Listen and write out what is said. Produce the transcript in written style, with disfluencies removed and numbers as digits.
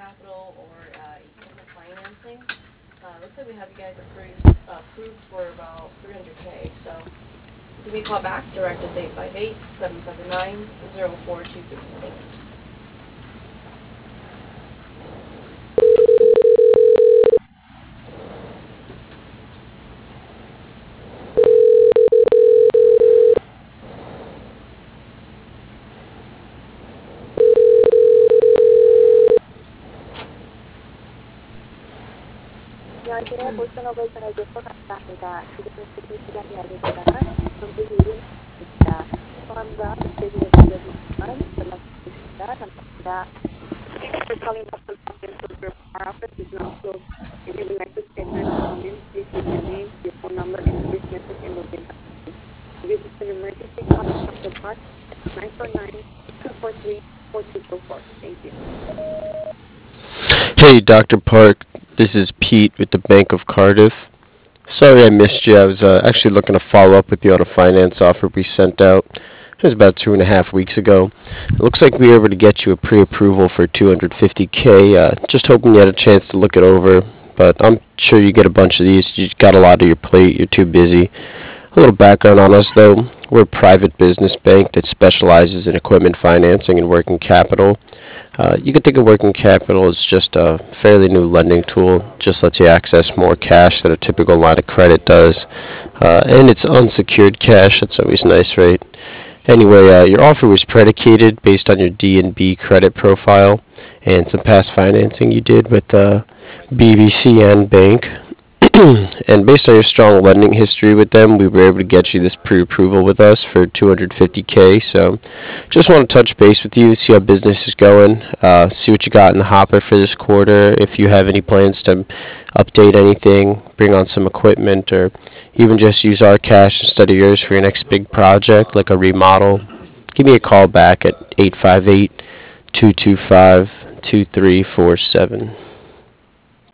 capital or equipment financing. Looks like we have you guys approved for about 300K. So give me a call back. Direct is 858-779-0423. Thanks. 안녕하세요. 보스노벨 전화주에서 감사합니다. 지금은 듣는 시간이 아니지만 전부 이름입니다. 성함과 메시지를 남겨주시면 연락드리겠습니다. 감사합니다. Thank you for calling Boston Financial Group. Our office is now closed. If you would like to schedule an appointment, please leave your name, your phone number, and a brief message, and we'll get back to you. If this is an emergency, call Dr. Park at 949-243-4244. Thank you. Hey, Dr. Park. This is Pete with the Bank of Cardiff. Sorry I missed you. I was actually looking to follow up with you on a finance offer we sent out. It was about 2.5 weeks ago. It looks like we were able to get you a pre-approval for 250K. Just hoping you had a chance to look it over. But I'm sure you get a bunch of these. You got a lot on your plate. You're too busy. A little background on us, though. We're a private business bank that specializes in equipment financing and working capital. You can think of working capital as just a fairly new lending tool. Just lets you access more cash than a typical line of credit does. And it's unsecured cash. That's always nice, right? Anyway, your offer was predicated based on your D&B credit profile and some past financing you did with BBCN Bank. And based on your strong lending history with them, we were able to get you this pre-approval with us for 250K. So just want to touch base with you, see how business is going, see what you got in the hopper for this quarter, if you have any plans to update anything, bring on some equipment, or even just use our cash instead of yours for your next big project like a remodel. Give me a call back at 858-225-2347.